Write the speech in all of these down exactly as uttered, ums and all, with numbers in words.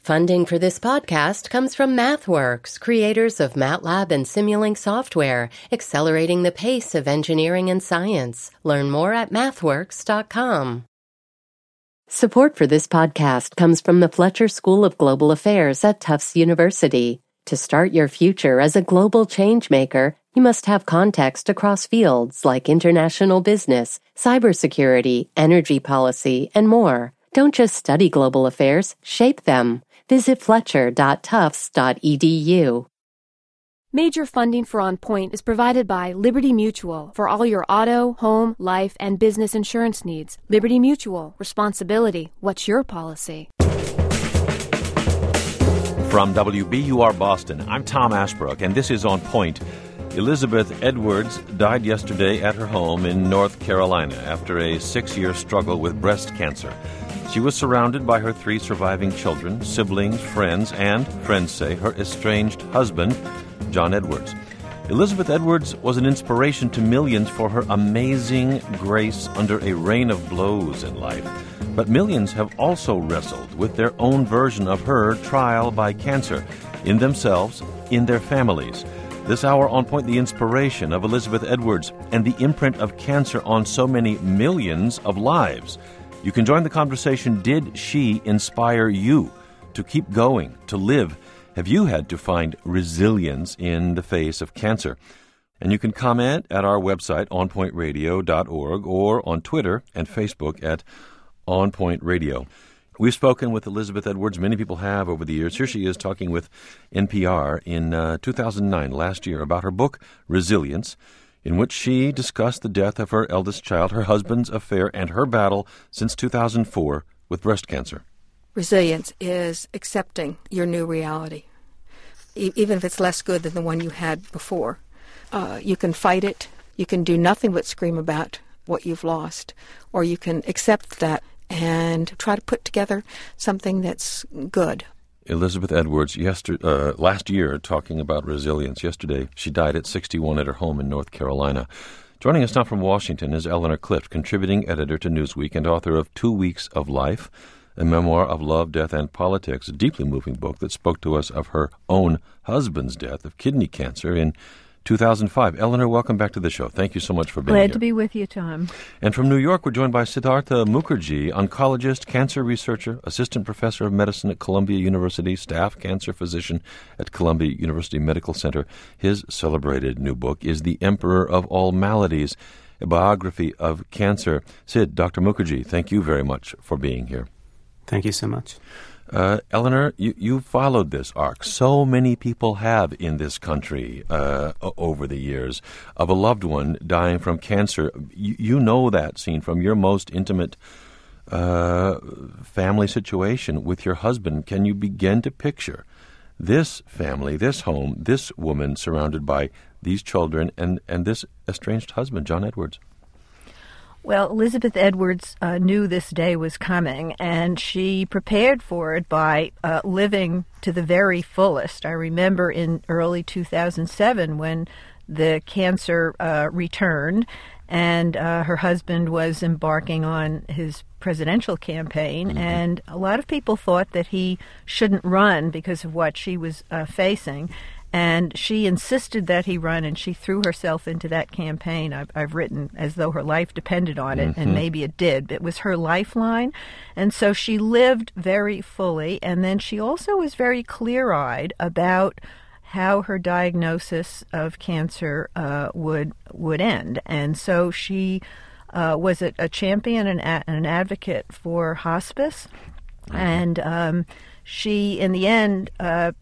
Funding for this podcast comes from MathWorks, creators of MATLAB and Simulink software, accelerating the pace of engineering and science. Learn more at mathworks dot com. Support for this podcast comes from the Fletcher School of Global Affairs at Tufts University. To start your future as a global changemaker, you must have context across fields like international business, cybersecurity, energy policy, and more. Don't just study global affairs, shape them. Visit fletcher dot tufts dot e d u. Major funding for On Point is provided by Liberty Mutual for all your auto, home, life, and business insurance needs. Liberty Mutual. Responsibility. What's your policy? From W B U R Boston, I'm Tom Ashbrook, and this is On Point. Elizabeth Edwards died yesterday at her home in North Carolina after a six-year struggle with breast cancer. She was surrounded by her three surviving children, siblings, friends, and, friends say, her estranged husband, John Edwards. Elizabeth Edwards was an inspiration to millions for her amazing grace under a rain of blows in life. But millions have also wrestled with their own version of her trial by cancer, in themselves, in their families. This hour on Point, the inspiration of Elizabeth Edwards and the imprint of cancer on so many millions of lives. You can join the conversation. Did she inspire you to keep going, to live? Have you had to find resilience in the face of cancer? And you can comment at our website, on point radio dot org, or on Twitter and Facebook at On Point Radio. We've spoken with Elizabeth Edwards. Many people have over the years. Here she is talking with N P R in uh, two thousand nine, last year, about her book, Resilience, in which she discussed the death of her eldest child, her husband's affair, and her battle since two thousand four with breast cancer. Resilience is accepting your new reality, e- even if it's less good than the one you had before. Uh, you can fight it. You can do nothing but scream about what you've lost, or you can accept that and try to put together something that's good. Elizabeth Edwards, yester- uh, last year, talking about resilience. Yesterday, she died at sixty-one at her home in North Carolina. Joining us now from Washington is Eleanor Clift, contributing editor to Newsweek and author of Two Weeks of Life, a memoir of love, death, and politics, a deeply moving book that spoke to us of her own husband's death of kidney cancer in two thousand five. Eleanor, welcome back to the show. Thank you so much for being Glad here. Glad to be with you, Tom. And from New York, we're joined by Siddhartha Mukherjee, oncologist, cancer researcher, assistant professor of medicine at Columbia University, staff cancer physician at Columbia University Medical Center. His celebrated new book is The Emperor of All Maladies, a biography of cancer. Sid, Doctor Mukherjee, thank you very much for being here. Thank you so much. Uh, Eleanor, you, you followed this arc. So many people have in this country uh, over the years of a loved one dying from cancer. You, you know that scene from your most intimate uh, family situation with your husband. Can you begin to picture this family, this home, this woman surrounded by these children and, and this estranged husband, John Edwards? Well, Elizabeth Edwards uh, knew this day was coming, and she prepared for it by uh, living to the very fullest. I remember in early two thousand seven when the cancer uh, returned, and uh, her husband was embarking on his presidential campaign, mm-hmm. and a lot of people thought that he shouldn't run because of what she was uh, facing. And she insisted that he run, and she threw herself into that campaign. I've, I've written as though her life depended on it, mm-hmm. and maybe it did. But it was her lifeline. And so she lived very fully. And then she also was very clear-eyed about how her diagnosis of cancer uh, would would end. And so she uh, was a, a champion and a, an advocate for hospice. Mm-hmm. And um, she, in the end, uh,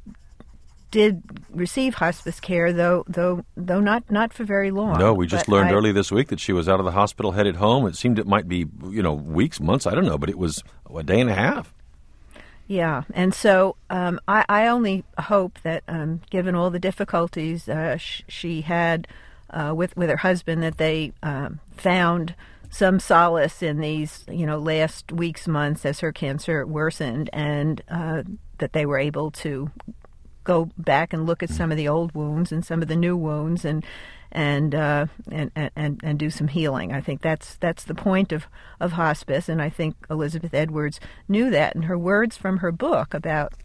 did receive hospice care, though though though not, not for very long. No, we just but learned I, early this week that she was out of the hospital, headed home. It seemed it might be, you know, weeks, months, I don't know, but it was a day and a half. Yeah, and so um, I, I only hope that, um, given all the difficulties uh, sh- she had uh, with with her husband, that they um, found some solace in these, you know, last weeks, months as her cancer worsened, and uh, that they were able to go back and look at some of the old wounds and some of the new wounds and and uh, and, and and do some healing. I think that's that's the point of, of hospice, and I think Elizabeth Edwards knew that. And her words from her book about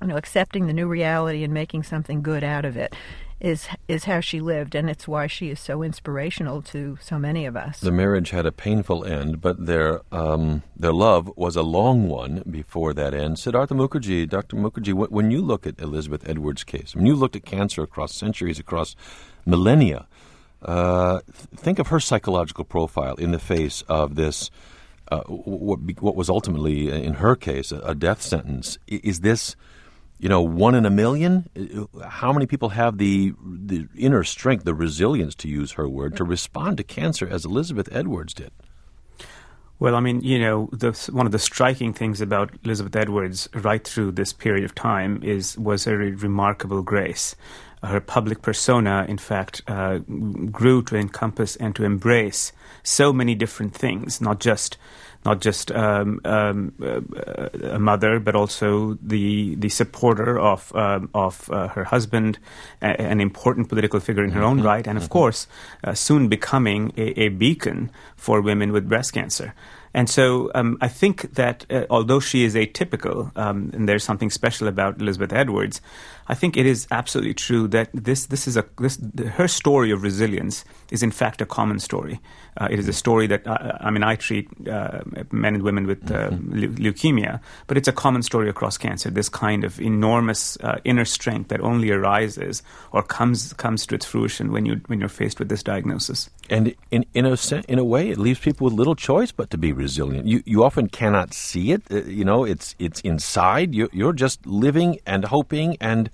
you know, accepting the new reality and making something good out of it is is how she lived, and it's why she is so inspirational to so many of us. The marriage had a painful end, but their um, their love was a long one before that end. Siddhartha Mukherjee, Doctor Mukherjee, when you look at Elizabeth Edwards' case, when you looked at cancer across centuries, across millennia, uh, think of her psychological profile in the face of this, uh, what, what was ultimately, in her case, a death sentence. Is this... You know, one in a million? How many people have the the inner strength, the resilience, to use her word, to respond to cancer as Elizabeth Edwards did? Well, I mean, you know, the, one of the striking things about Elizabeth Edwards right through this period of time is was her remarkable grace. Her public persona, in fact, uh, grew to encompass and to embrace so many different things, not just not just um, um, uh, a mother, but also the the supporter of um, of uh, her husband, a, an important political figure in her own right, and of course, uh, soon becoming a, a beacon for women with breast cancer. And so um, I think that uh, although she is atypical, um, and there's something special about Elizabeth Edwards, I think it is absolutely true that this this is a this her story of resilience is in fact a common story. Uh, it is a story that uh, I mean I treat uh, men and women with uh, le- leukemia, but it's a common story across cancer. This kind of enormous uh, inner strength that only arises or comes comes to its fruition when you when you're faced with this diagnosis. And in in a in a way, it leaves people with little choice but to be resilient. You you often cannot see it. Uh, you know, it's it's inside. You you're just living and hoping and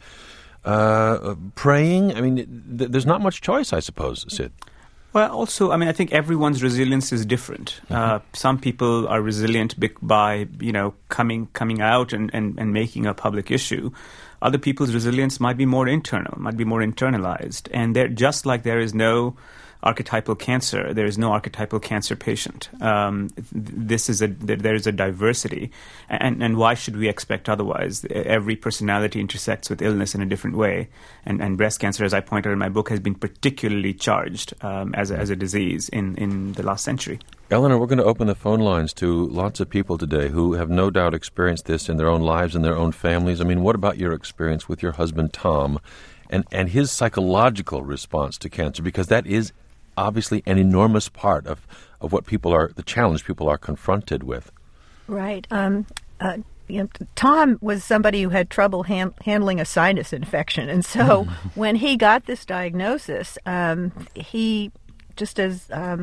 uh, praying. I mean, th- there's not much choice, I suppose, Sid. Well, also, I mean, I think everyone's resilience is different. Mm-hmm. Uh, some people are resilient by, you know, coming coming out and, and, and making a public issue. Other people's resilience might be more internal, might be more internalized. And they're just like there is no archetypal cancer, there is no archetypal cancer patient. Um, this is a there is a diversity, and and why should we expect otherwise? Every personality intersects with illness in a different way, and and breast cancer, as I point out in my book, has been particularly charged um, as a, as a disease in in the last century. Eleanor, we're going to open the phone lines to lots of people today who have no doubt experienced this in their own lives and their own families. I mean, what about your experience with your husband Tom, and and his psychological response to cancer? Because that is obviously an enormous part of, of what people are, the challenge people are confronted with. Right. Um, uh, you know, Tom was somebody who had trouble hand, handling a sinus infection. And so when he got this diagnosis, um, he, just as um,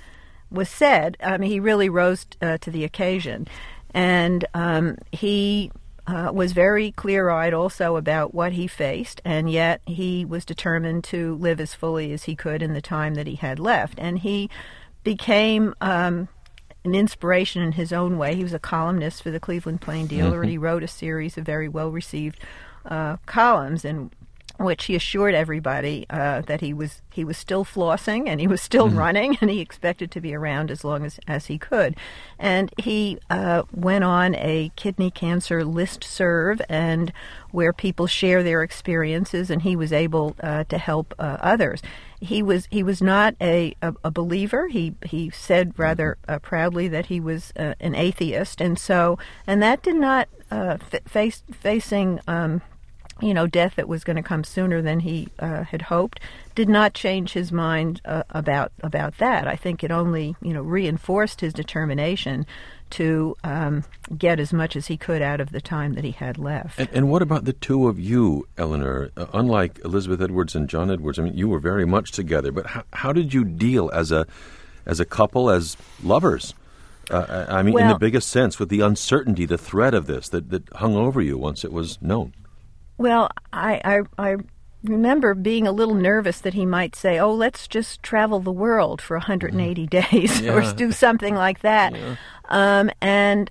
was said, I mean, he really rose uh, to the occasion. And um, he Uh, was very clear-eyed also about what he faced, and yet he was determined to live as fully as he could in the time that he had left. And he became um, an inspiration in his own way. He was a columnist for the Cleveland Plain Dealer, mm-hmm. and he wrote a series of very well-received uh, columns in which he assured everybody uh, that he was he was still flossing and he was still mm-hmm. running, and he expected to be around as long as, as he could. And he uh, went on a kidney cancer listserv, and where people share their experiences, and he was able uh, to help uh, others. He was he was not a, a, a believer. He he said rather uh, proudly that he was uh, an atheist, and so and that did not uh, f- face facing. Um, you know, death that was going to come sooner than he uh, had hoped, did not change his mind uh, about about that. I think it only, you know, reinforced his determination to um, get as much as he could out of the time that he had left. And, and what about the two of you, Eleanor? Uh, unlike Elizabeth Edwards and John Edwards, I mean, you were very much together, but how, how did you deal as a as a couple, as lovers? Uh, I mean, well, in the biggest sense, with the uncertainty, the threat of this that, that hung over you once it was known. Well, I, I I remember being a little nervous that he might say, oh, let's just travel the world for one hundred eighty days yeah. or do something like that. Yeah. Um, and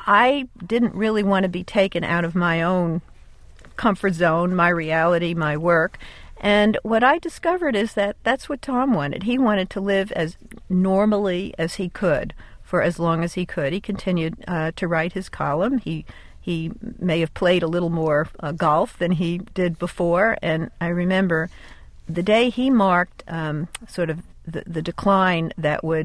I didn't really want to be taken out of my own comfort zone, my reality, my work. And what I discovered is that that's what Tom wanted. He wanted to live as normally as he could for as long as he could. He continued uh, to write his column. He He may have played a little more uh, golf than he did before. And I remember the day he marked um, sort of the, the decline that would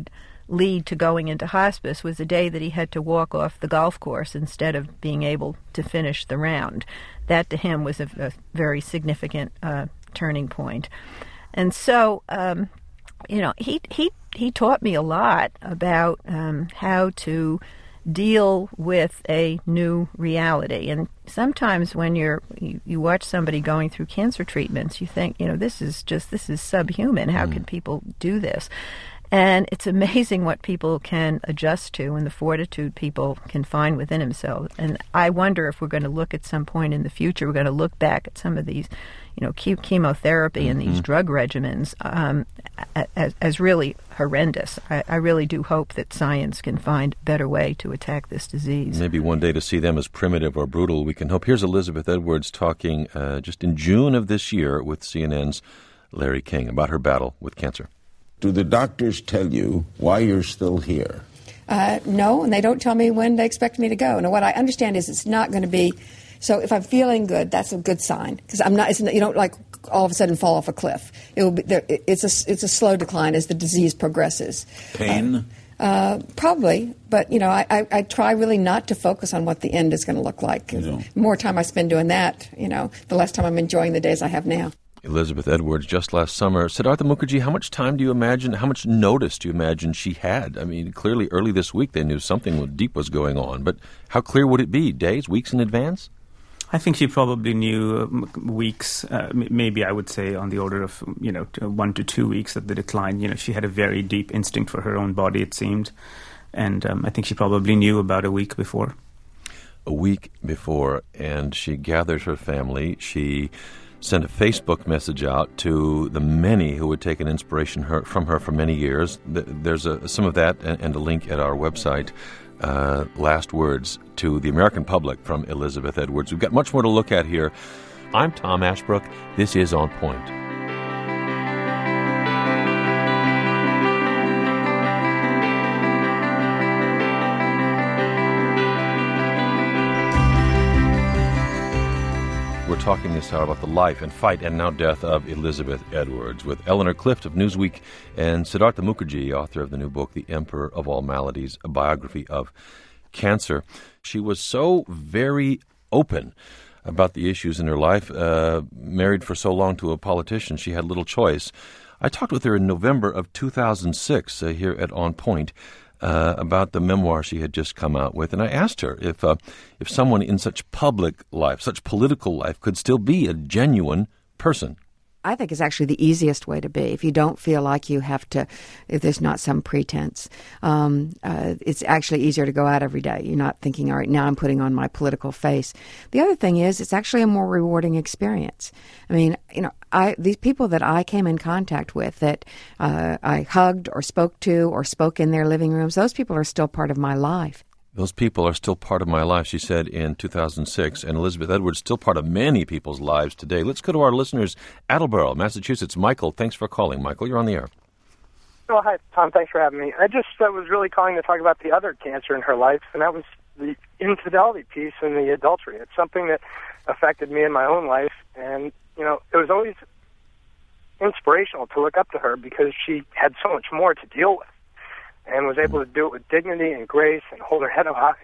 lead to going into hospice was the day that he had to walk off the golf course instead of being able to finish the round. That to him was a, a very significant uh, turning point. And so, um, you know, he he he taught me a lot about um, how to deal with a new reality. And sometimes when you're you, you watch somebody going through cancer treatments, you think, you know, this is just this is subhuman. How mm. can people do this? And it's amazing what people can adjust to and the fortitude people can find within themselves. And I wonder if we're going to look at some point in the future, we're going to look back at some of these, you know, chemotherapy mm-hmm. and these drug regimens um, as, as really horrendous. I, I really do hope that science can find a better way to attack this disease. Maybe one day to see them as primitive or brutal, we can hope. Here's Elizabeth Edwards talking uh, just in June of this year with C N N's Larry King about her battle with cancer. Do the doctors tell you why you're still here? Uh, no, and they don't tell me when they expect me to go. And what I understand is it's not going to be. So if I'm feeling good, that's a good sign because I'm not. It's, you don't like all of a sudden fall off a cliff. It will be. There, it's a. It's a slow decline as the disease progresses. Pain. Uh, uh, probably, but you know, I, I, I try really not to focus on what the end is going to look like. You don't. The more time I spend doing that, you know, the less time I'm enjoying the days I have now. Elizabeth Edwards, just last summer. Siddhartha Mukherjee, how much time do you imagine, how much notice do you imagine she had? I mean, clearly early this week they knew something deep was going on, but how clear would it be? Days, weeks in advance? I think she probably knew weeks, uh, maybe I would say on the order of, you know, one to two weeks of the decline. You know, she had a very deep instinct for her own body, it seemed. And um, I think she probably knew about a week before. A week before, and she gathered her family. She sent a Facebook message out to the many who had taken inspiration her, from her for many years. There's a, some of that and, and a link at our website. Uh, last words to the American public from Elizabeth Edwards. We've got much more to look at here. I'm Tom Ashbrook. This is On Point. We're talking this hour about the life and fight and now death of Elizabeth Edwards with Eleanor Clift of Newsweek and Siddhartha Mukherjee, author of the new book, The Emperor of All Maladies, a biography of cancer. She was so very open about the issues in her life, uh, married for so long to a politician, she had little choice. I talked with her in November of two thousand six uh, here at On Point Uh, about the memoir she had just come out with, and I asked her if uh, if someone in such public life, such political life, could still be a genuine person. I think it's actually the easiest way to be. If you don't feel like you have to, if there's not some pretense, um, uh, it's actually easier to go out every day. You're not thinking, all right, now I'm putting on my political face. The other thing is, it's actually a more rewarding experience. I mean, you know, I these people that I came in contact with, that uh, I hugged or spoke to or spoke in their living rooms, those people are still part of my life. Those people are still part of my life, she said in two thousand six, and Elizabeth Edwards still part of many people's lives today. Let's go to our listeners, Attleboro, Massachusetts. Michael, thanks for calling. Michael, you're on the air. Oh, hi, Tom. Thanks for having me. I just uh, was really calling to talk about the other cancer in her life, and that was the infidelity piece and the adultery. It's something that affected me in my own life, and, you know, it was always inspirational to look up to her because she had so much more to deal with, and was able to do it with dignity and grace and hold her head up high.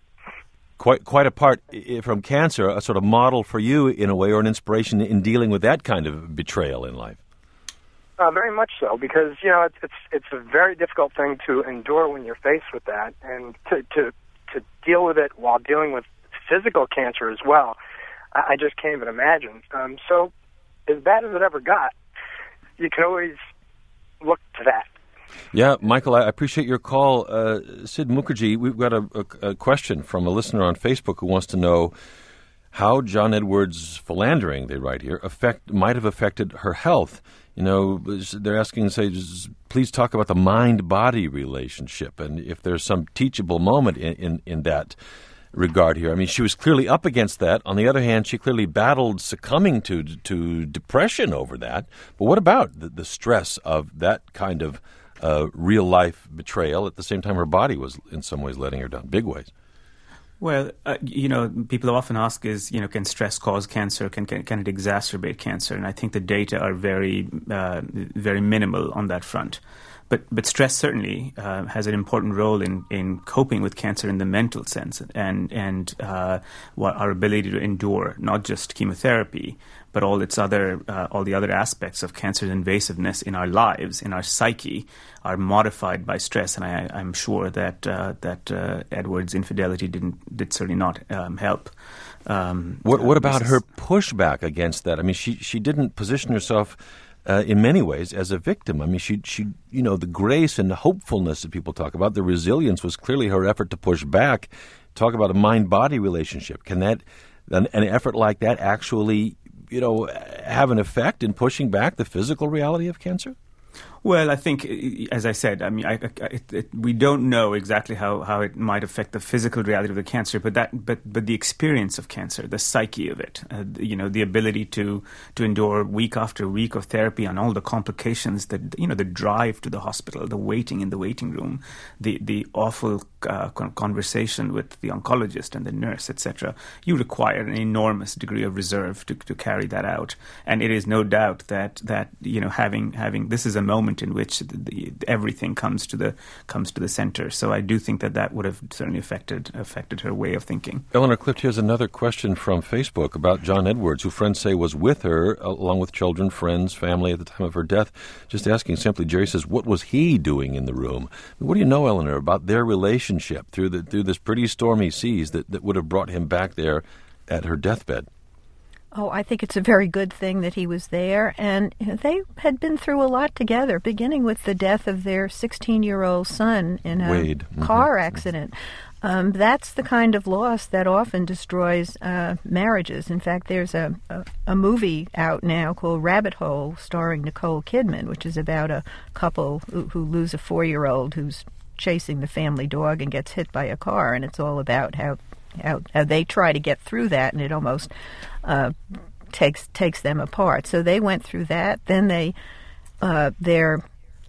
Quite quite apart from cancer, a sort of model for you in a way, or an inspiration in dealing with that kind of betrayal in life. Uh, very much so, because, you know, it's, it's it's a very difficult thing to endure when you're faced with that, and to, to, to deal with it while dealing with physical cancer as well, I, I just can't even imagine. Um, so as bad as it ever got, you can always look to that. Yeah, Michael, I appreciate your call. Uh, Sid Mukherjee, we've got a, a, a question from a listener on Facebook who wants to know how John Edwards' philandering, they write here, affect might have affected her health. You know, they're asking, say, please talk about the mind-body relationship and if there's some teachable moment in, in, in that regard here. I mean, she was clearly up against that. On the other hand, she clearly battled succumbing to to depression over that. But what about the, the stress of that kind of uh, real-life betrayal? At the same time, her body was in some ways letting her down, big ways. Well, uh, you know, people often ask is, you know, can stress cause cancer? Can, can can it exacerbate cancer? And I think the data are very, uh, very minimal on that front. But but stress certainly uh, has an important role in, in coping with cancer in the mental sense, and and uh, what our ability to endure not just chemotherapy, but all its other uh, all the other aspects of cancer's invasiveness in our lives, in our psyche, are modified by stress. And I, I'm sure that uh, that uh, Edwards' infidelity didn't did certainly not um, help. Um, what what about Missus her pushback against that? I mean, she she didn't position herself Uh, in many ways, as a victim. I mean, she, she, you know, the grace and the hopefulness that people talk about, the resilience was clearly her effort to push back. Talk about a mind-body relationship. Can that, an, an effort like that actually, you know, have an effect in pushing back the physical reality of cancer? Well, I think, as I said, I mean, I, I, it, it, we don't know exactly how, how it might affect the physical reality of the cancer, but that, but but the experience of cancer, the psyche of it, uh, you know, the ability to to endure week after week of therapy and all the complications that, you know, the drive to the hospital, the waiting in the waiting room, the the awful uh, conversation with the oncologist and the nurse, et cetera. You require an enormous degree of reserve to to carry that out, and it is no doubt that that you know having having this is a moment in which the, the, everything comes to the comes to the center. So I do think that that would have certainly affected affected her way of thinking. Eleanor Clift, here's another question from Facebook about John Edwards, who friends say was with her, along with children, friends, family at the time of her death. Just asking simply, Jerry says, what was he doing in the room? What do you know, Eleanor, about their relationship through the through this pretty stormy seas that, that would have brought him back there at her deathbed? Oh, I think it's a very good thing that he was there, and they had been through a lot together, beginning with the death of their sixteen-year-old son in a Wade. Mm-hmm. car accident. Um, that's the kind of loss that often destroys uh, marriages. In fact, there's a, a, a movie out now called Rabbit Hole, starring Nicole Kidman, which is about a couple who, who lose a four-year-old who's chasing the family dog and gets hit by a car, and it's all about how How, how they try to get through that, and it almost uh, takes takes them apart. So they went through that. Then they, uh, their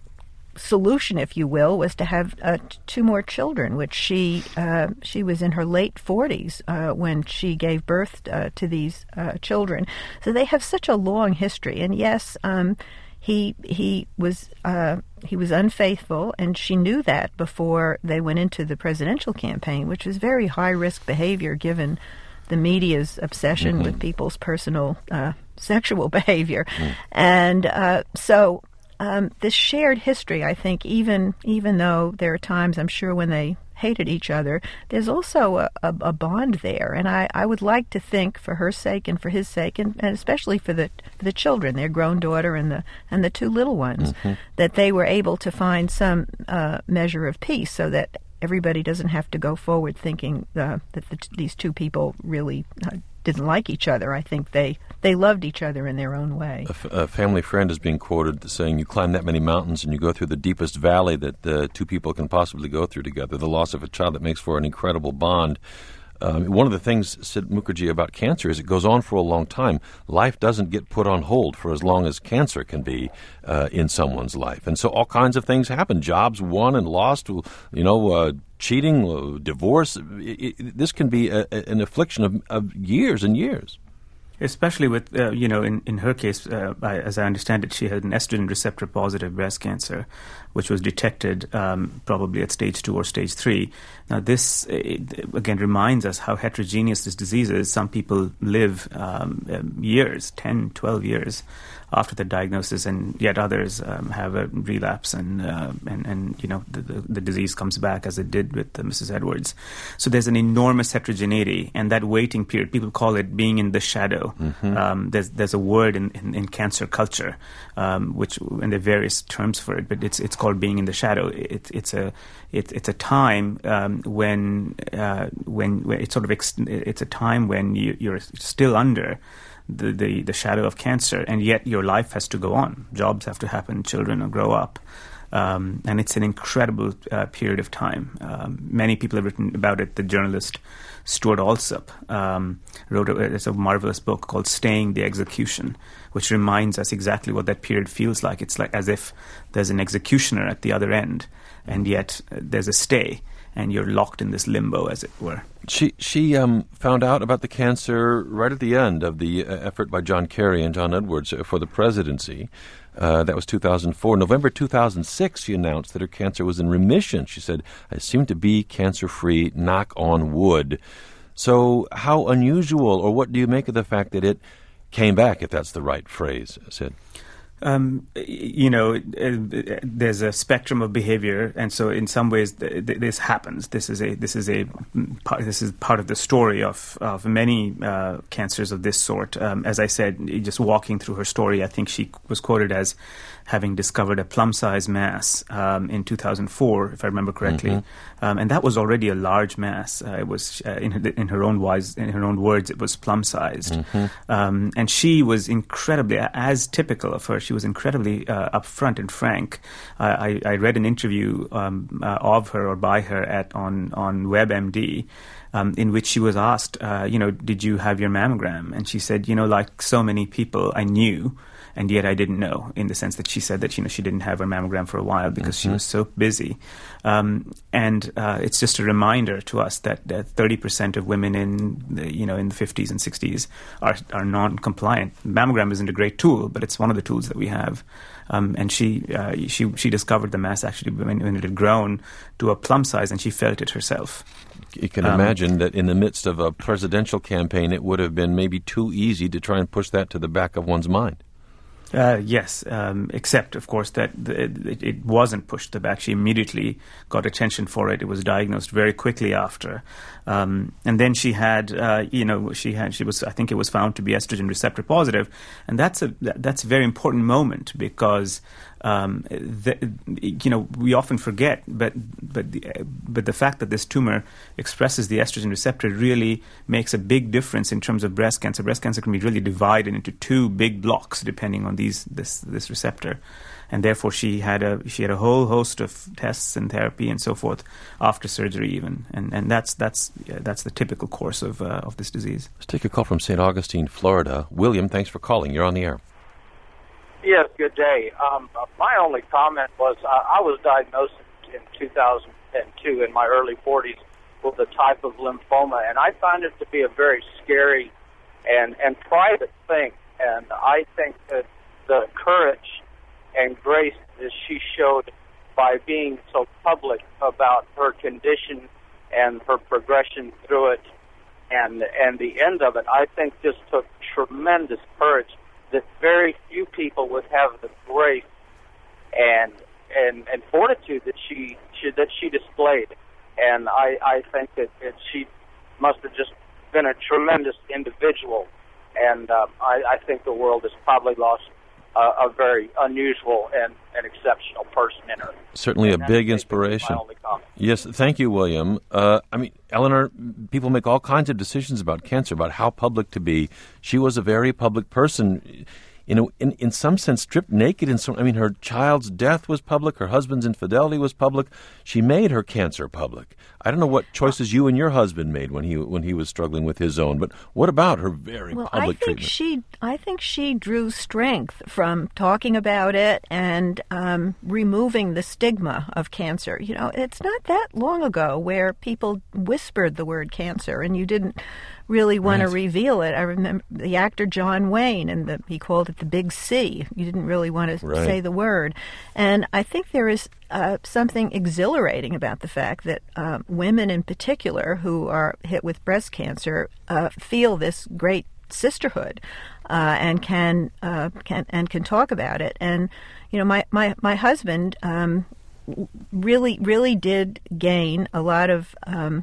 solution, if you will, was to have uh, t- two more children. Which she uh, she was in her late forties uh, when she gave birth uh, to these uh, children. So they have such a long history. And yes, um, he he was. Uh, He was unfaithful, and she knew that before they went into the presidential campaign, which was very high-risk behavior given the media's obsession mm-hmm. with people's personal uh, sexual behavior. Mm. And uh, so um, this shared history, I think, even even though there are times, I'm sure, when they hated each other, there's also a, a, a bond there. And I, I would like to think, for her sake and for his sake, and, and especially for the for the children, their grown daughter and the and the two little ones, mm-hmm. that they were able to find some uh, measure of peace, so that everybody doesn't have to go forward thinking uh, that the, these two people really uh, didn't like each other. I think they, they loved each other in their own way. A, f- a family friend is being quoted saying, you climb that many mountains and you go through the deepest valley that uh, two people can possibly go through together. The loss of a child, that makes for an incredible bond. Um, one of the things, said Mukherjee, about cancer is it goes on for a long time. Life doesn't get put on hold for as long as cancer can be uh, in someone's life. And so all kinds of things happen. Jobs won and lost, you know, uh, cheating, uh, divorce. It, it, this can be a, a, an affliction of, of years and years. Especially with, uh, you know, in, in her case, uh, I, as I understand it, she had an estrogen receptor positive breast cancer, which was detected um, probably at stage two or stage three. Now, this, it, again, reminds us how heterogeneous this disease is. Some people live um, years, ten, twelve years after the diagnosis, and yet others um, have a relapse, and, uh, and, and you know, the, the, the disease comes back as it did with uh, Missus Edwards. So there's an enormous heterogeneity, and that waiting period, people call it being in the shadow. Mm-hmm. Um, there's there's a word in, in, in cancer culture, um, which, and there are various terms for it, but it's it's called being in the shadow. It, it's a it, it's a time um, when uh, when when it's sort of ex- it's a time when you, you're still under The, the, the shadow of cancer, and yet your life has to go on. Jobs have to happen, children grow up. Um, and it's an incredible uh, period of time. Um, many people have written about it. The journalist Stuart Alsop um, wrote a, it's a marvelous book called Staying the Execution, which reminds us exactly what that period feels like. It's like as if there's an executioner at the other end, and yet uh, there's a stay, and you're locked in this limbo, as it were. She she um, found out about the cancer right at the end of the uh, effort by John Kerry and John Edwards for the presidency. Uh, that was two thousand four. November two thousand six, she announced that her cancer was in remission. She said, I seem to be cancer-free, knock on wood. So how unusual, or what do you make of the fact that it came back, if that's the right phrase, Sid? Um, you know, there's a spectrum of behavior, and so in some ways th- th- this happens. This is a this is a this is part of the story of of many uh, cancers of this sort. Um, as I said, just walking through her story, I think she was quoted as having discovered a plum-sized mass um, in two thousand four, if I remember correctly, mm-hmm. um, and that was already a large mass. Uh, it was uh, in her, in her own wise, in her own words, it was plum-sized, mm-hmm. um, and she was incredibly, as typical of her. She was incredibly uh, upfront and frank. Uh, I, I read an interview um, uh, of her or by her at on on WebMD, um, in which she was asked, uh, you know, did you have your mammogram? And she said, you know, like so many people, I knew, and yet I didn't know. In the sense that she said that you know she didn't have her mammogram for a while because mm-hmm. she was so busy. Um, and uh, it's just a reminder to us that uh, thirty percent of women in the, you know in the fifties and sixties are are non-compliant. Mammogram isn't a great tool, but it's one of the tools that we have. Um, and she uh, she she discovered the mass actually when, when it had grown to a plum size, and she felt it herself. You can um, imagine that in the midst of a presidential campaign, it would have been maybe too easy to try and push that to the back of one's mind. Uh, yes, um, except, of course, that the, it, it wasn't pushed to the back. She immediately got attention for it. It was diagnosed very quickly after. Um, and then she had, uh, you know, she had, she was, I think it was found to be estrogen receptor positive. And that's a, that's a very important moment because, um, the, you know, we often forget, but, but, the, but the fact that this tumor expresses the estrogen receptor really makes a big difference in terms of breast cancer. Breast cancer can be really divided into two big blocks depending on these, this, this receptor. And therefore, she had a she had a whole host of tests and therapy and so forth after surgery, even, and and that's that's yeah, that's the typical course of uh, of this disease. Let's take a call from Saint Augustine, Florida. William, thanks for calling. You're on the air. Yes, good day. Um, my only comment was uh, I was diagnosed in two thousand two in my early forties with a type of lymphoma, and I found it to be a very scary and and private thing. And I think that the courage and grace that she showed by being so public about her condition and her progression through it and and the end of it, I think just took tremendous courage that very few people would have the grace and and, and fortitude that she, she that she displayed. And I, I think that, that she must have just been a tremendous individual. And uh, I, I think the world has probably lost Uh, a very unusual and, and exceptional person in her. Certainly and a big inspiration. My only comment. Yes, thank you, William. Uh, I mean, Eleanor, people make all kinds of decisions about cancer, about how public to be. She was a very public person, you know, in, in some sense stripped naked. In some, I mean, her child's death was public. Her husband's infidelity was public. She made her cancer public. I don't know what choices you and your husband made when he when he was struggling with his own, but what about her very well, public I think treatment? She, I think she drew strength from talking about it and um, removing the stigma of cancer. You know, it's not that long ago where people whispered the word cancer and you didn't really want right. to reveal it. I remember the actor John Wayne, and the, he called it the Big C. You didn't really want to right. say the word. And I think there is uh, something exhilarating about the fact that uh, women in particular who are hit with breast cancer uh, feel this great sisterhood uh, and can uh, can and can talk about it. And you know, my my my husband um, really really did gain a lot of Um,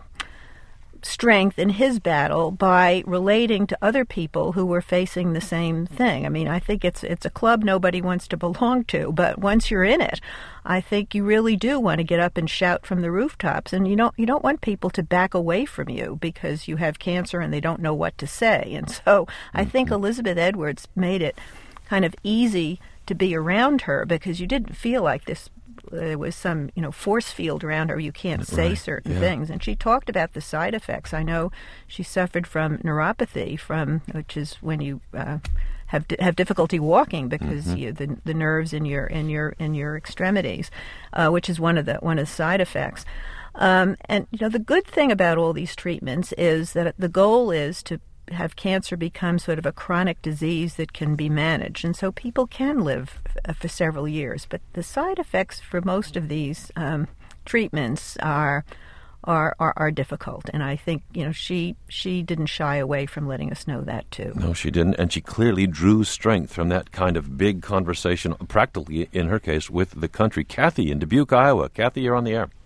strength in his battle by relating to other people who were facing the same thing. I mean, I think it's it's a club nobody wants to belong to, but once you're in it, I think you really do want to get up and shout from the rooftops, and you don't you don't want people to back away from you because you have cancer and they don't know what to say. And so I think Elizabeth Edwards made it kind of easy to be around her because you didn't feel like this there was some, you know, force field around her. You can't say right. certain yeah. things. And she talked about the side effects. I know she suffered from neuropathy, from which is when you uh, have have difficulty walking because mm-hmm. you, the the nerves in your in your in your extremities, uh, which is one of the one of the side effects. Um, and you know, the good thing about all these treatments is that the goal is to have cancer become sort of a chronic disease that can be managed. And so people can live f- for several years. But the side effects for most of these um, treatments are, are are are difficult. And I think, you know, she she didn't shy away from letting us know that, too. No, she didn't. And she clearly drew strength from that kind of big conversation, practically, in her case, with the country. Kathy in Dubuque, Iowa. Kathy, you're on the air.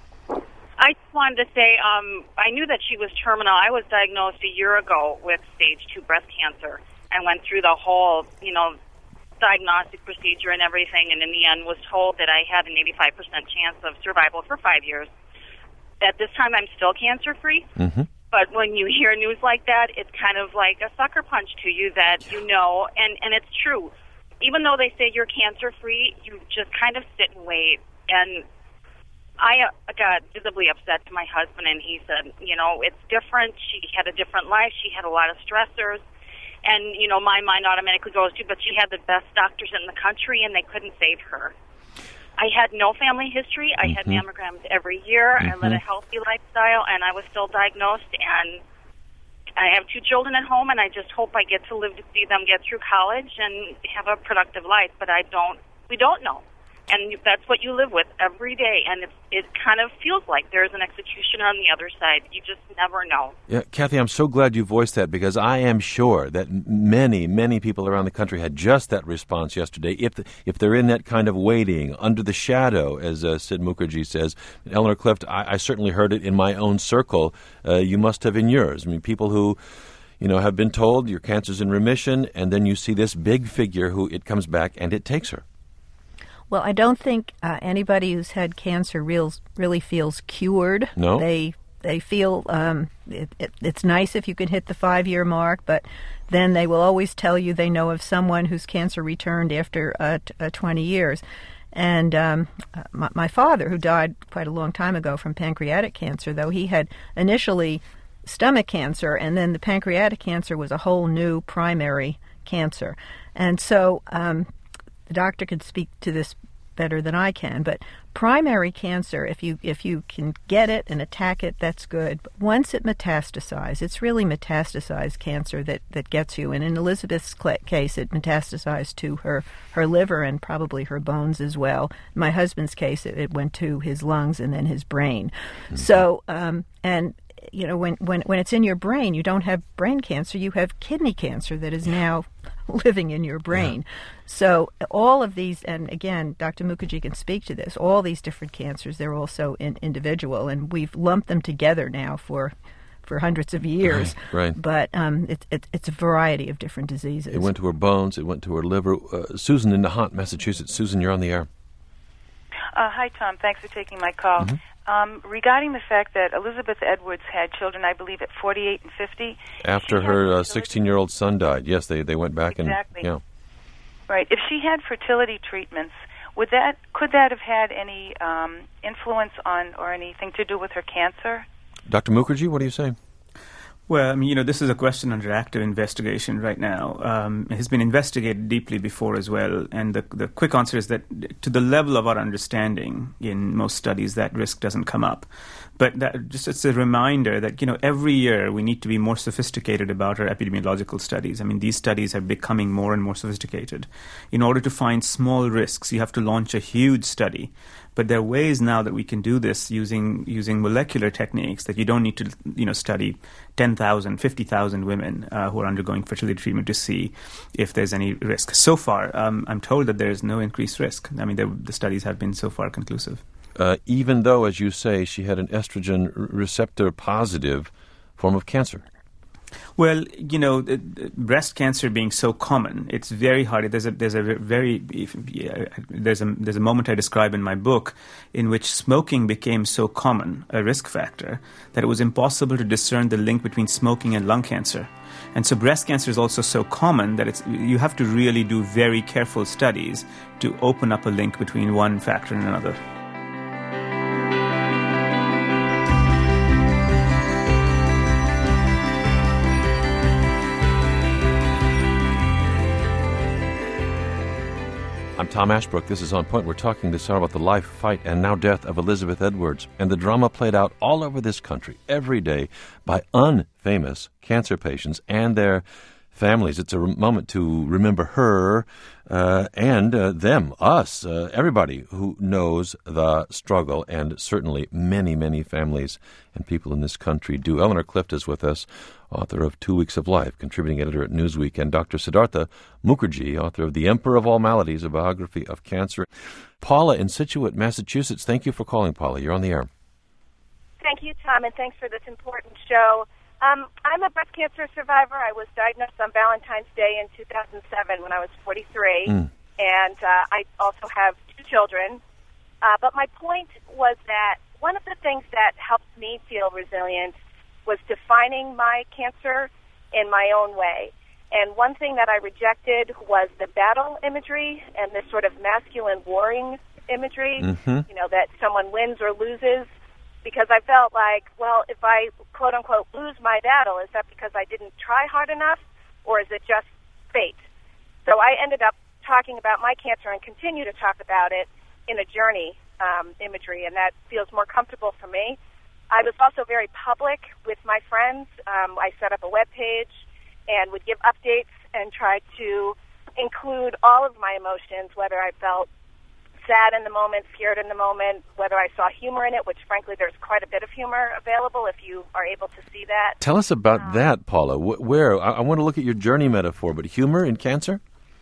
I just wanted to say um, I knew that she was terminal. I was diagnosed a year ago with stage two breast cancer and went through the whole, you know, diagnostic procedure and everything, and in the end was told that I had an eighty-five percent chance of survival for five years. At this time, I'm still cancer-free, mm-hmm. but when you hear news like that, it's kind of like a sucker punch to you that you know, and, and it's true. Even though they say you're cancer-free, you just kind of sit and wait, and I uh, got visibly upset to my husband, and he said, you know, it's different. She had a different life. She had a lot of stressors. And, you know, my mind automatically goes to, but she had the best doctors in the country, and they couldn't save her. I had no family history. I mm-hmm. had mammograms every year. Mm-hmm. I led a healthy lifestyle, and I was still diagnosed. And I have two children at home, and I just hope I get to live to see them get through college and have a productive life. But I don't, we don't know. And that's what you live with every day, and it, it kind of feels like there's an executioner on the other side. You just never know. Yeah, Kathy, I'm so glad you voiced that, because I am sure that many, many people around the country had just that response yesterday. If the, if they're in that kind of waiting, under the shadow, as uh, Sid Mukherjee says. Eleanor Clift, I, I certainly heard it in my own circle. Uh, you must have in yours. I mean, people who, you know, have been told your cancer's in remission, and then you see this big figure who it comes back and it takes her. Well, I don't think uh, anybody who's had cancer real, really feels cured. No. They they feel um, it, it, it's nice if you can hit the five-year mark, but then they will always tell you they know of someone whose cancer returned after uh, t- uh, twenty years. And um, my, my father, who died quite a long time ago from pancreatic cancer, though, he had initially stomach cancer, and then the pancreatic cancer was a whole new primary cancer. And so um, the doctor could speak to this better than I can, but primary cancer, if you if you can get it and attack it, that's good. But once it metastasizes, it's really metastasized cancer that, that gets you. And in Elizabeth's case, it metastasized to her, her liver and probably her bones as well. In my husband's case, it, it went to his lungs and then his brain. Mm-hmm. So, um, and you know, when, when, when it's in your brain, you don't have brain cancer, you have kidney cancer that is now living in your brain. Yeah. So all of these, and again, Doctor Mukherjee can speak to this, all these different cancers, they're also in, individual, and we've lumped them together now for for hundreds of years. Right, right. But um, it, it, it's a variety of different diseases. It went to her bones, it went to her liver. Uh, Susan in Nahant, Massachusetts. Susan, you're on the air. Uh, hi, Tom. Thanks for taking my call. Mm-hmm. Um, regarding the fact that Elizabeth Edwards had children, I believe, at forty-eight and fifty. After her uh, sixteen-year-old son died. Yes, they, they went back exactly. and... Yeah. Right. If she had fertility treatments, would that could that have had any um, influence on or anything to do with her cancer? Doctor Mukherjee, what do you say? Well, I mean, you know, this is a question under active investigation right now. Um, it has been investigated deeply before as well, and the the quick answer is that to the level of our understanding in most studies, that risk doesn't come up. But that, just as a reminder that, you know, every year we need to be more sophisticated about our epidemiological studies. I mean, these studies are becoming more and more sophisticated. In order to find small risks, you have to launch a huge study. But there are ways now that we can do this using using molecular techniques that you don't need to, you know, study ten thousand, fifty thousand women uh, who are undergoing fertility treatment to see if there's any risk. So far, um, I'm told that there is no increased risk. I mean, the, the studies have been so far conclusive. Uh, even though, as you say, she had an estrogen receptor positive form of cancer. Well, you know, uh, breast cancer being so common, it's very hard. There's a there's a very yeah, there's a there's a moment I describe in my book in which smoking became so common a risk factor that it was impossible to discern the link between smoking and lung cancer. And so breast cancer is also so common that it's you have to really do very careful studies to open up a link between one factor and another. I'm Tom Ashbrook. This is On Point. We're talking this hour about the life, fight, and now death of Elizabeth Edwards and the drama played out all over this country every day by unfamous cancer patients and their families. It's a moment to remember her uh, and uh, them, us, uh, everybody who knows the struggle, and certainly many, many families and people in this country do. Eleanor Clift is with us, author of Two Weeks of Life, contributing editor at Newsweek, and Doctor Siddhartha Mukherjee, author of The Emperor of All Maladies, a biography of cancer. Paula in Scituate, Massachusetts, thank you for calling, Paula. You're on the air. Thank you, Tom, and thanks for this important show. Um, I'm a breast cancer survivor. I was diagnosed on Valentine's Day in two thousand seven when I was forty-three, mm. and uh, I also have two children. Uh, but my point was that one of the things that helped me feel resilient was defining my cancer in my own way. And one thing that I rejected was the battle imagery and this sort of masculine warring imagery, mm-hmm. you know, that someone wins or loses. Because I felt like, well, if I, quote-unquote, lose my battle, is that because I didn't try hard enough, or is it just fate? So I ended up talking about my cancer and continue to talk about it in a journey um, imagery, and that feels more comfortable for me. I was also very public with my friends. Um, I set up a web page and would give updates and try to include all of my emotions, whether I felt sad in the moment, scared in the moment, whether I saw humor in it, which frankly there's quite a bit of humor available if you are able to see that. Tell us about um, that, Paula. Where? I, I want to look at your journey metaphor, but humor in cancer?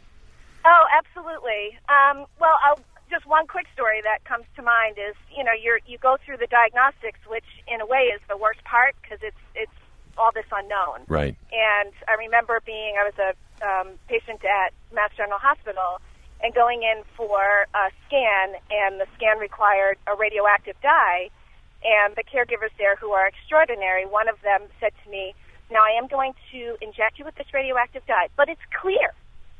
Oh, absolutely. Um, well, I'll, just one quick story that comes to mind is, you know, you're, you go through the diagnostics, which in a way is the worst part because it's, it's all this unknown. Right. And I remember being, I was a um, patient at Mass General Hospital, and going in for a scan, and the scan required a radioactive dye, and the caregivers there, who are extraordinary, one of them said to me, now I am going to inject you with this radioactive dye, but it's clear.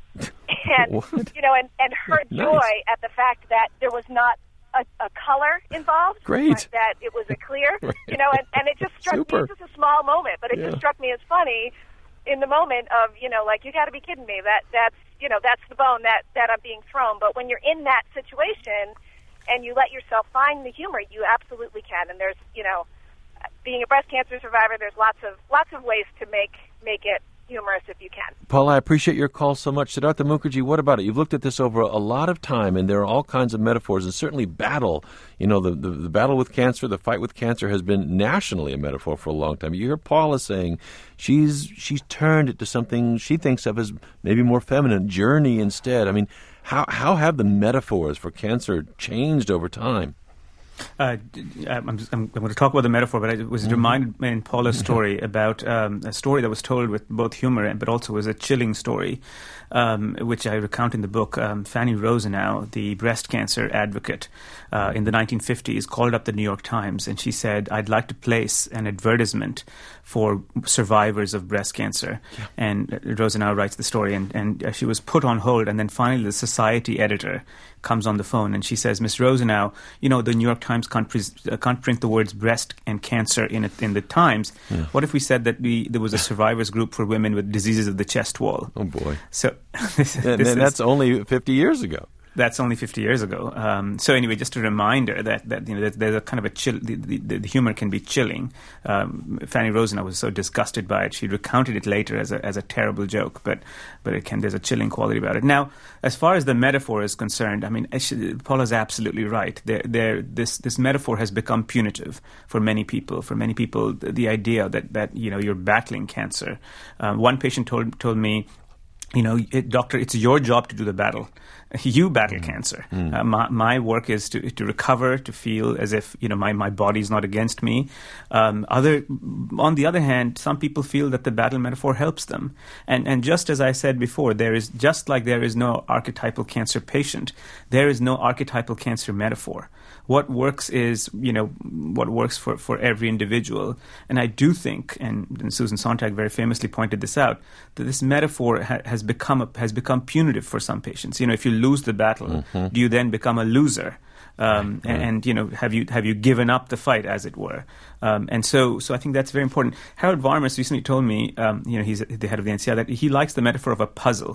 And, you know, and, and her Nice. joy at the fact that there was not a, a color involved, Great. that it was a clear, Right. you know, and, and it just struck Super. me, it's just a small moment, but it Yeah. just struck me as funny in the moment of, you know, like, you got to be kidding me. That that's, you know, that's the bone that, that I'm being thrown. But when you're in that situation and you let yourself find the humor, you absolutely can. And there's, you know, being a breast cancer survivor, there's lots of lots of ways to make make it humorous if you can. Paula, I appreciate your call so much. Siddhartha Mukherjee, what about it? You've looked at this over a lot of time, and there are all kinds of metaphors, and certainly battle. You know, the, the, the battle with cancer, the fight with cancer has been nationally a metaphor for a long time. You hear Paula saying she's she's turned it to something she thinks of as maybe more feminine, journey instead. I mean, how, how have the metaphors for cancer changed over time? Uh, I'm, I'm, I'm going to talk about the metaphor, but I was reminded in Paula's story about um, a story that was told with both humor and but also was a chilling story, um, which I recount in the book. Um, Fanny Rosenau, the breast cancer advocate uh, in the nineteen fifties, called up the New York Times and she said, I'd like to place an advertisement for survivors of breast cancer. Yeah. And Rosenau writes the story, and, and she was put on hold, and then finally the Society editor comes on the phone and she says, Miss Rosenau, you know, the New York Times can't, pre- uh, can't print the words breast and cancer in it, in the Times. Yeah. What if we said that we there was a survivors group for women with diseases of the chest wall? Oh, boy. So this, and, this and that's is, only fifty years ago. That's only fifty years ago. Um, so anyway, just a reminder that, that you know that there's a kind of a chill. The, the, the humor can be chilling. Um, Fanny Rosenau was so disgusted by it, she recounted it later as a as a terrible joke. But but it can there's a chilling quality about it. Now, as far as the metaphor is concerned, I mean, actually, Paula's absolutely right. There, there, this this metaphor has become punitive for many people. For many people, the, the idea that that you know you're battling cancer. Um, one patient told told me, you know, it, doctor, it's your job to do the battle. You battle mm. cancer. Mm. Uh, my, my work is to to recover, to feel as if you know my, my body's not against me. Um, other, on the other hand, some people feel that the battle metaphor helps them. And and just as I said before, there is just like there is no archetypal cancer patient, there is no archetypal cancer metaphor. What works is, you know, what works for, for every individual. And I do think, and, and Susan Sontag very famously pointed this out, that this metaphor ha- has become a, has become punitive for some patients. You know, if you lose the battle, mm-hmm. do you then become a loser? Um, right. and, and, you know, have you have you given up the fight, as it were? Um, and so, so I think that's very important. Harold Varmus recently told me, um, you know, he's the head of the N C I, that he likes the metaphor of a puzzle.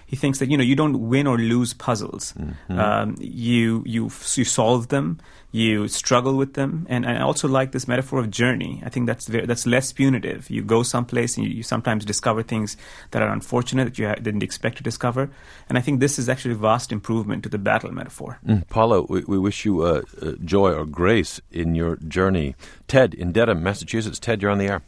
he thinks that, you know, you don't win or lose puzzles. Mm-hmm. Um, you, you, you solve them, you struggle with them, and, and I also like this metaphor of journey. I think that's very, that's less punitive. You go someplace and you, you sometimes discover things that are unfortunate that you ha- didn't expect to discover, and I think this is actually a vast improvement to the battle metaphor. Mm, Paula, we, we wish you uh, uh, joy or grace in your journey. Ted in Dedham, Massachusetts. Ted, you're on the air.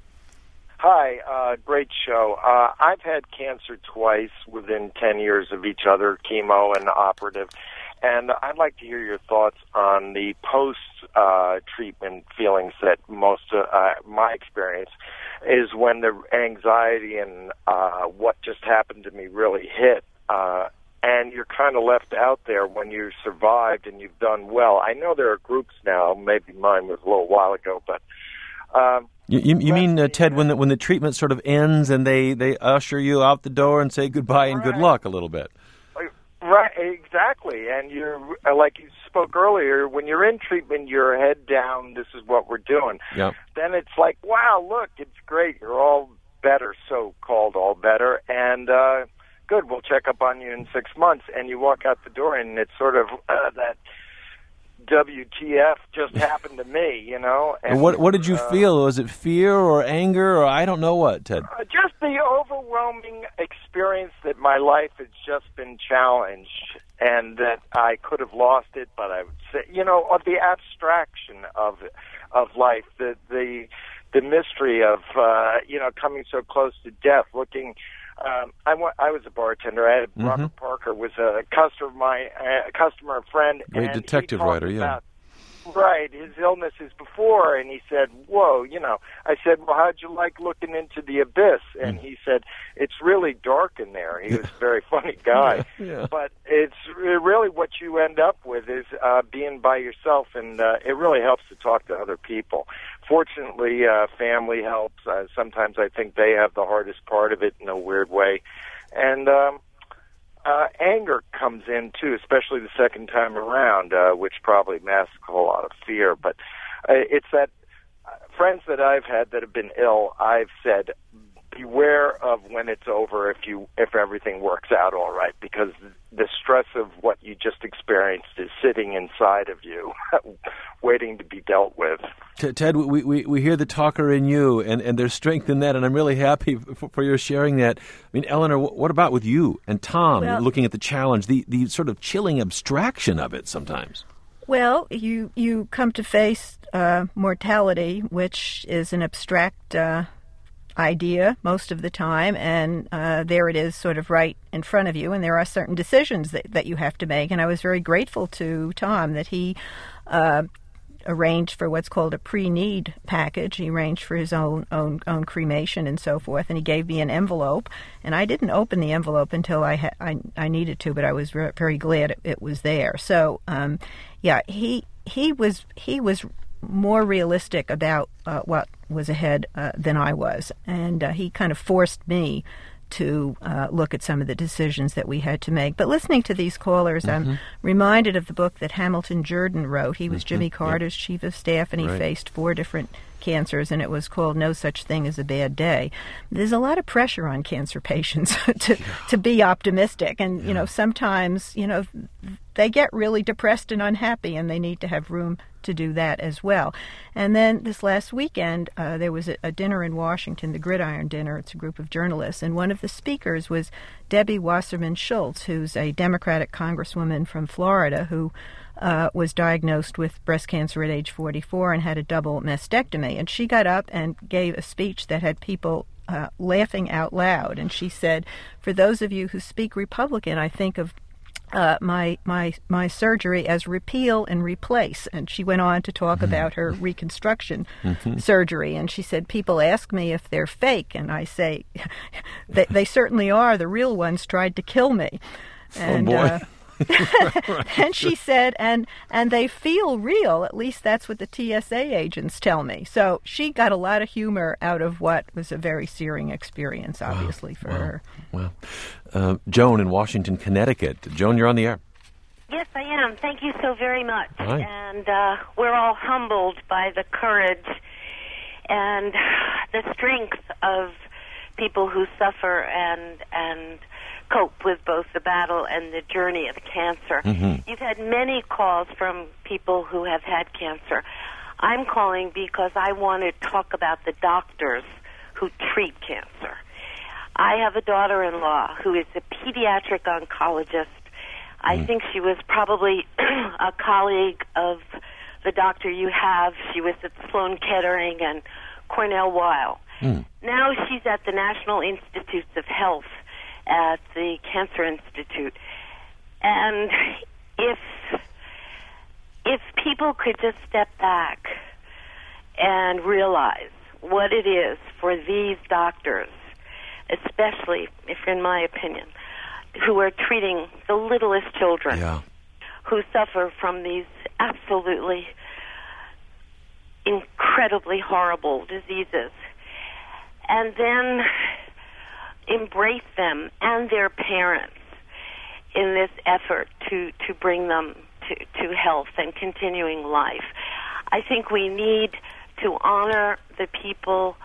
Hi, uh, great show. Uh, I've had cancer twice within ten years of each other, chemo and operative. And I'd like to hear your thoughts on the post-treatment uh, feelings that most of uh, my experience is when the anxiety and uh, what just happened to me really hit. Uh, and you're kind of left out there when you survived and you've done well. I know there are groups now, maybe mine was a little while ago, but... Um, You, you, you mean, uh, Ted, when the, when the treatment sort of ends and they, they usher you out the door and say goodbye and right. good luck a little bit? Right, exactly. And you're, like you spoke earlier, when you're in treatment, you're head down, this is what we're doing. Yep. Then it's like, wow, look, it's great. You're all better, so-called all better. And uh, good, we'll check up on you in six months. And you walk out the door, and it's sort of uh, that W T F just happened to me, you know. And, what what did you uh, feel? Was it fear or anger or I don't know what, Ted? Uh, just the overwhelming experience that my life has just been challenged and that I could have lost it, but I would say, you know, of the abstraction of of life, the the the mystery of, uh, you know, coming so close to death, looking... Um, I, wa- I was a bartender. I had Mm-hmm. Robert Parker was a customer, my uh, customer friend, Great and detective he talked writer, yeah. about, right, his illnesses before, and he said, "Whoa, you know." I said, "Well, how'd you like looking into the abyss?" And he said, "It's really dark in there." He was a very funny guy, Yeah, yeah. but it's really what you end up with is uh, being by yourself, and uh, it really helps to talk to other people. Fortunately, uh, family helps. Uh, sometimes I think they have the hardest part of it in a weird way. And um, uh, anger comes in, too, especially the second time around, uh, which probably masks a whole lot of fear. But uh, it's that uh, friends that I've had that have been ill, I've said, beware of when it's over if you if everything works out all right, because the stress of what you just experienced is sitting inside of you, waiting to be dealt with. Ted, we, we, we hear the talker in you, and, and there's strength in that, and I'm really happy for, for your sharing that. I mean, Eleanor, what about with you and Tom, well, looking at the challenge, the, the sort of chilling abstraction of it sometimes? Well, you, you come to face uh, mortality, which is an abstract uh, idea most of the time, and uh, there it is sort of right in front of you, and there are certain decisions that, that you have to make. And I was very grateful to Tom that he uh, arranged for what's called a pre-need package. He arranged for his own, own own cremation and so forth, and he gave me an envelope, and I didn't open the envelope until I ha- I, I needed to, but I was re- very glad it, it was there. So, um, yeah, he he was he was more realistic about uh, what was ahead uh, than I was, and uh, he kind of forced me to uh, look at some of the decisions that we had to make. But listening to these callers, mm-hmm. I'm reminded of the book that Hamilton Jordan wrote. He was mm-hmm. Jimmy Carter's yep. chief of staff, and he right. faced four different cancers, and it was called No Such Thing as a Bad Day. There's a lot of pressure on cancer patients to, yeah. to be optimistic, and, yeah. you know, sometimes, you know, they get really depressed and unhappy, and they need to have room to do that as well. And then this last weekend, uh, there was a, a dinner in Washington, the Gridiron Dinner. It's a group of journalists, and one of the speakers was Debbie Wasserman Schultz, who's a Democratic congresswoman from Florida who uh, was diagnosed with breast cancer at age forty-four and had a double mastectomy. And she got up and gave a speech that had people uh, laughing out loud. And she said, "For those of you who speak Republican, I think of Uh, my my my surgery as repeal and replace." And she went on to talk mm-hmm. about her reconstruction mm-hmm. surgery, and she said, "People ask me if they're fake, and I say they, they certainly are. The real ones tried to kill me." And, oh boy. Uh, right, right. And she said, and and they feel real. At least that's what the T S A agents tell me. So she got a lot of humor out of what was a very searing experience, obviously, wow. for wow. her. Wow. Uh, Joan in Washington, Connecticut. Joan, you're on the air. Yes, I am. Thank you so very much. Hi. And uh, we're all humbled by the courage and the strength of people who suffer and and cope with both the battle and the journey of cancer. Mm-hmm. You've had many calls from people who have had cancer. I'm calling because I want to talk about the doctors who treat cancer. I have a daughter-in-law who is a pediatric oncologist. I Mm. think she was probably a colleague of the doctor you have. She was at Sloan Kettering and Cornell Weill. Mm. Now she's at the National Institutes of Health at the Cancer Institute. And if if people could just step back and realize what it is for these doctors, especially, if in my opinion, who are treating the littlest children Yeah. who suffer from these absolutely incredibly horrible diseases, and then embrace them and their parents in this effort to, to bring them to, to health and continuing life. I think we need to honor the people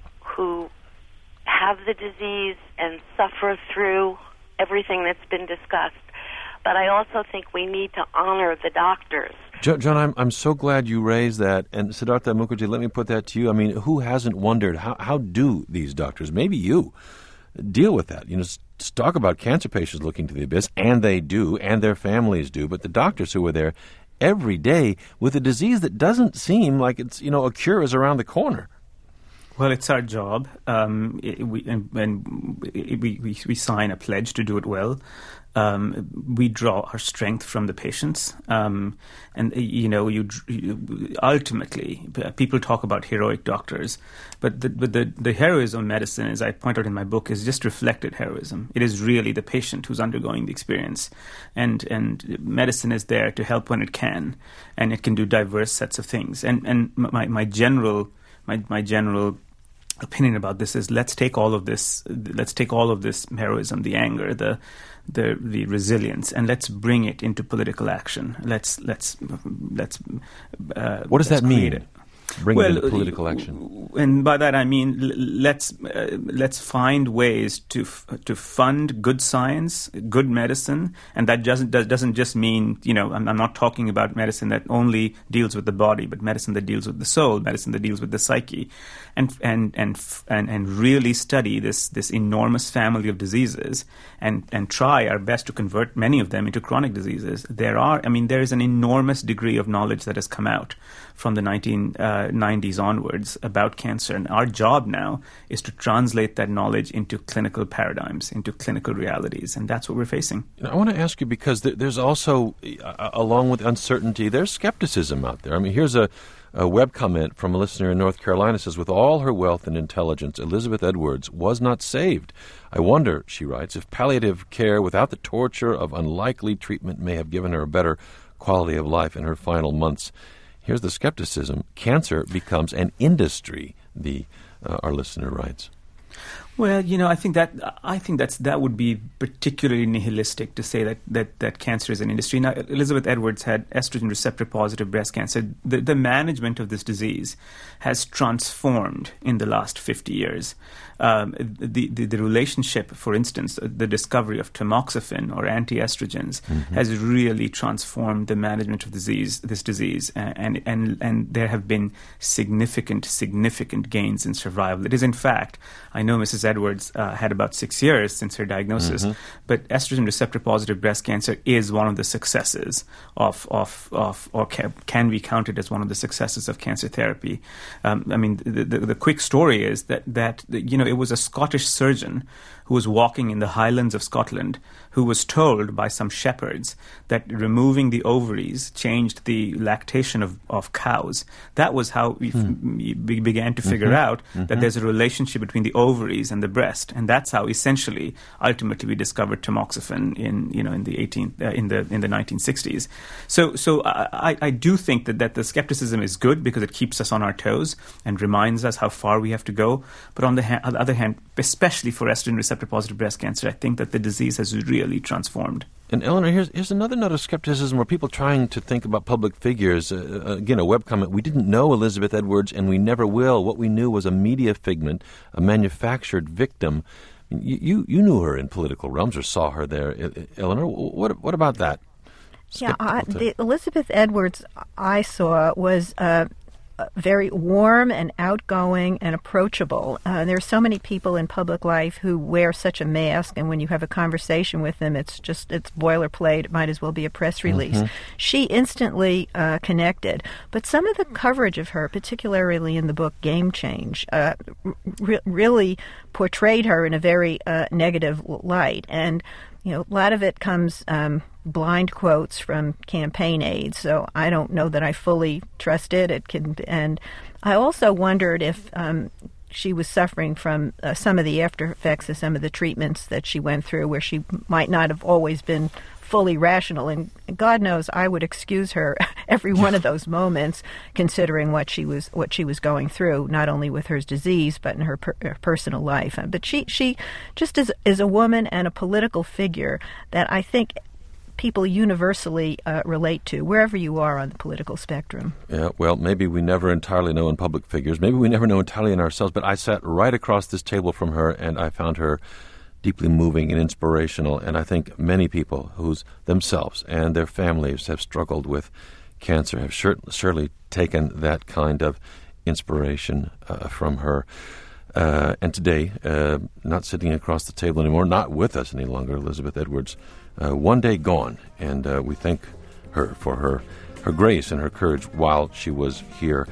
who have the disease and suffer through everything that's been discussed. But I also think we need to honor the doctors. Jo- John, I'm I'm so glad you raised that. And Siddhartha Mukherjee, let me put that to you. I mean, who hasn't wondered how, how do these doctors, maybe you, deal with that? You know, s- talk about cancer patients looking to the abyss, and they do, and their families do. But the doctors who are there every day with a disease that doesn't seem like it's, you know, a cure is around the corner. Well, it's our job, um, it, we, and, and it, we, we we sign a pledge to do it well. Um, we draw our strength from the patients, um, and you know, you, you ultimately people talk about heroic doctors, but the, but the the heroism of medicine, as I point out in my book, is just reflected heroism. It is really the patient who's undergoing the experience, and and medicine is there to help when it can, and it can do diverse sets of things. And and my my general my my general opinion about this is let's take all of this let's take all of this heroism, the anger, the the the resilience, and let's bring it into political action. Let's let's let's uh, What does let's that mean? create it. Bring well, it into political action. And by that I mean l- let's uh, let's find ways to f- to fund good science, good medicine, and that doesn't that doesn't just mean, you know, I'm, I'm not talking about medicine that only deals with the body, but medicine that deals with the soul, medicine that deals with the psyche, and and and f- and, and really study this this enormous family of diseases, and and try our best to convert many of them into chronic diseases. There are, I mean, there is an enormous degree of knowledge that has come out from the nineteen nineties onwards about cancer. And our job now is to translate that knowledge into clinical paradigms, into clinical realities. And that's what we're facing. You know, I want to ask you, because th- there's also, uh, along with uncertainty, there's skepticism out there. I mean, here's a, a web comment from a listener in North Carolina. Says, with all her wealth and intelligence, Elizabeth Edwards was not saved. I wonder, she writes, if palliative care without the torture of unlikely treatment may have given her a better quality of life in her final months. Here's the skepticism. Cancer becomes an industry, the uh, our listener writes. Well, you know, I think that I think that's that would be particularly nihilistic to say that, that, that cancer is an industry. Now, Elizabeth Edwards had estrogen receptor positive breast cancer. The, the management of this disease has transformed in the last fifty years. Um, the, the the relationship, for instance, the discovery of tamoxifen or anti-estrogens mm-hmm. has really transformed the management of disease, this disease, and and and there have been significant significant gains in survival. It is, in fact, I know Missus Edwards uh, had about six years since her diagnosis, mm-hmm. but estrogen receptor positive breast cancer is one of the successes of of of or can, can be counted as one of the successes of cancer therapy. Um, I mean, the, the the quick story is that that you know. It was a Scottish surgeon who was walking in the Highlands of Scotland who was told by some shepherds that removing the ovaries changed the lactation of, of cows. That was how we, hmm. f- we began to figure mm-hmm. out mm-hmm. that there's a relationship between the ovaries and the breast, and that's how essentially, ultimately, we discovered tamoxifen in you know in the eighteenth uh, in the in the nineteen sixties. So so I, I do think that, that the skepticism is good because it keeps us on our toes and reminds us how far we have to go. But on the, ha- on the other hand, especially for estrogen receptor positive breast cancer, I think that the disease has really transformed. And Eleanor, here's, here's another note of skepticism where people trying to think about public figures. Uh, again, a web comment. We didn't know Elizabeth Edwards, and we never will. What we knew was a media figment, a manufactured victim. You, you you knew her in political realms or saw her there, Eleanor. What what about that? Yeah, I, the Elizabeth Edwards I saw was uh, very warm and outgoing and approachable. Uh, there are so many people in public life who wear such a mask, and when you have a conversation with them, it's just it's boilerplate. It might as well be a press release. Mm-hmm. She instantly uh, connected. But some of the coverage of her, particularly in the book Game Change, uh, re- really portrayed her in a very uh, negative light. And you know, a lot of it comes um, blind quotes from campaign aides, so I don't know that I fully trust it. It can, and I also wondered if um, she was suffering from uh, some of the after effects of some of the treatments that she went through, where she might not have always been fully rational. And God knows I would excuse her every one of those moments, considering what she was what she was going through, not only with her disease but in her, per, her personal life. But she she just is is a woman and a political figure that I think people universally uh, relate to, wherever you are on the political spectrum. Yeah, well, maybe we never entirely know in public figures. Maybe we never know entirely in ourselves. But I sat right across this table from her, and I found her deeply moving and inspirational, and I think many people who's themselves and their families have struggled with cancer have sure, surely taken that kind of inspiration uh, from her. Uh, and today, uh, not sitting across the table anymore, not with us any longer, Elizabeth Edwards, uh, one day gone, and uh, we thank her for her, her grace and her courage while she was here.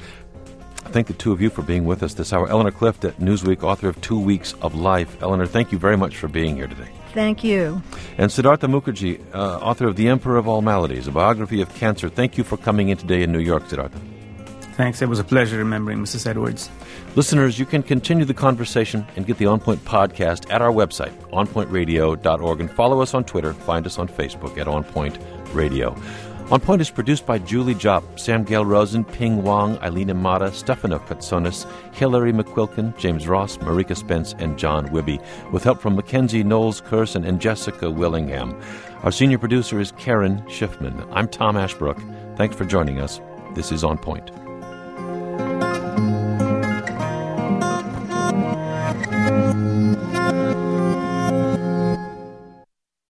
I thank the two of you for being with us this hour. Eleanor Clift at Newsweek, author of Two Weeks of Life. Eleanor, thank you very much for being here today. Thank you. And Siddhartha Mukherjee, uh, author of The Emperor of All Maladies, a biography of cancer. Thank you for coming in today in New York, Siddhartha. Thanks. It was a pleasure remembering Missus Edwards. Listeners, you can continue the conversation and get the On Point podcast at our website, on point radio dot org, and follow us on Twitter. Find us on Facebook at On Point Radio. On Point is produced by Julie Jopp, Sam Gail Rosen, Ping Wang, Eileen Imada, Stefano Katsonis, Hilary McQuilkin, James Ross, Marika Spence, and John Wibby, with help from Mackenzie Knowles-Curson and Jessica Willingham. Our senior producer is Karen Schiffman. I'm Tom Ashbrook. Thanks for joining us. This is On Point.